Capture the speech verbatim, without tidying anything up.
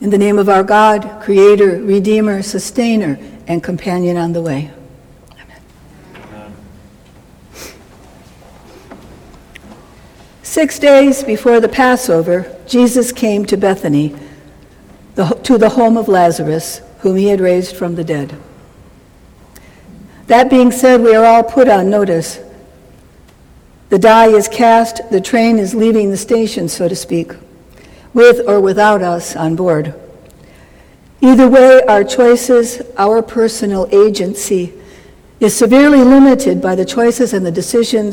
In the name of our God, Creator, Redeemer, Sustainer, and Companion on the way. Amen. Six days before the Passover, Jesus came to Bethany, the, to the home of Lazarus, whom he had raised from the dead. That being said, we are all put on notice. The die is cast, the train is leaving the station, so to speak, with or without us on board. Either way, our choices, our personal agency, is severely limited by the choices and the decisions